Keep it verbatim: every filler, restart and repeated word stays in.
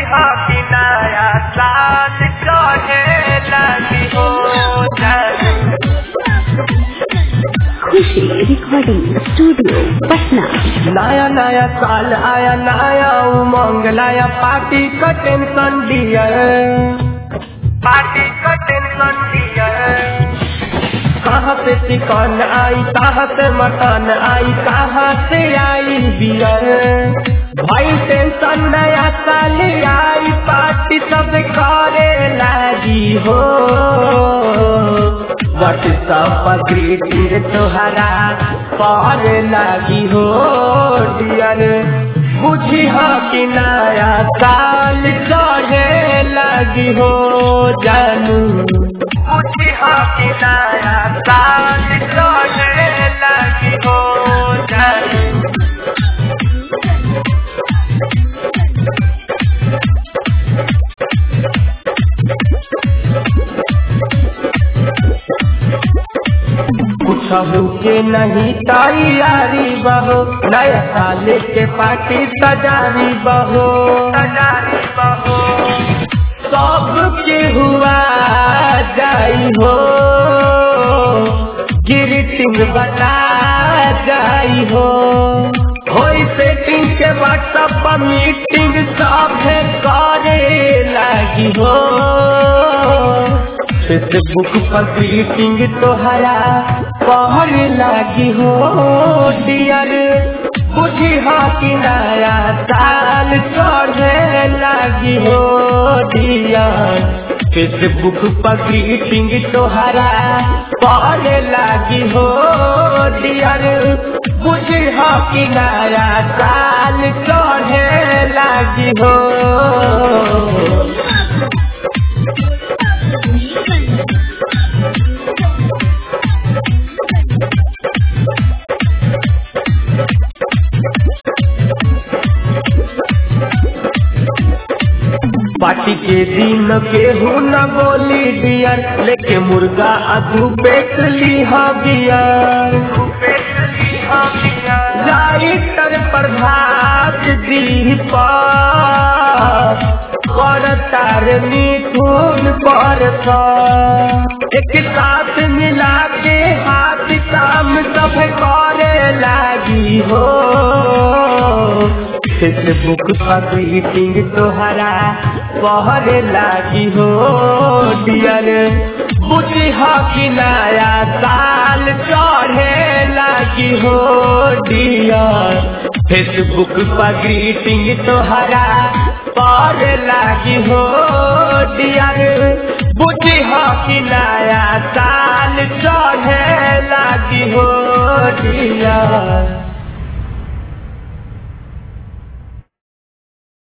हाँ कि नया साल चढ़े लगी हो जानू। Khushi recording studio Patna. नया नया साल आया नया उमंग लाया पार्टी का टेंशन दिया पार्टी का टेंशन दिया। कहाँ से चिकन आई कहाँ से मटन आई कहाँ से आई बियर भाई टेंशन नया साल आई पार्टी सब करे लगी हो। व्हाट्सएप ग्रीटिंग तोहरा पार लगी हो डियर बुझी हो कि नया साल चढ़े लगी हो जानू। बुझी हो कि नया साल चढ़े लगी हो जानू। कुछ के नहीं तैयारी बहो नया साल के पार्टी सजारी बहो सजारी बहो सबके हुआ जाई हो ग्रीटिंग बता जाई हो होई सेटिंग के व्हाट्सएप पर मीटिंग सब करे लगी हो। फेसबुक पर ग्रीटिंग तोहरा पढ़ लगी हो डियर बुझी हो कि नया साल चढ़े लगी हो डियर। फेसबुक पर ग्रीटिंग तोहरा पढ़ लगी हो डियर बुझी हो कि नया साल चढ़े लगी हो। पार्टी के दिन केहू न बोली डियर लेके मुर्गा अधू बेच ली हा बियर लाइटर प्रभात दीप कर तार मिथुन पर एक साथ मिला के हाथ काम सब करे लगी हो। फेसबुक पर ग्रीटिंग तोहरा पढ़ लगी हो डियर बुझी हो कि नया साल चढ़े लगी हो डियर। फेसबुक पर ग्रीटिंग तोहरा पढ़ लगी हो डियर बुझी हो कि नया साल चढ़े लगी हो डियर।